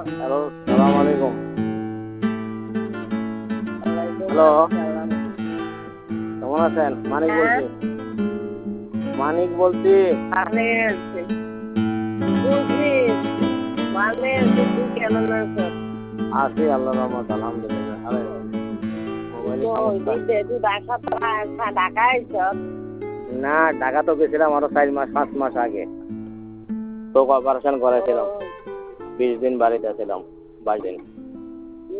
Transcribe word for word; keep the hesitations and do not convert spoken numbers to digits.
Hello, সালাম আলাইকুম। Hello, কেমন আছেন? মানিক বলছি। মানিক বলছি। আছি আল্লাহর রহমত, আলহামদুলিল্লাহ। আরে না, ঢাকা তো গেছিলাম আরো চার মাস পাঁচ মাস আগে। তো অপারেশন করেছিলাম, বিশ দিন বাড়িতে ছিলাম, বাইশ দিন।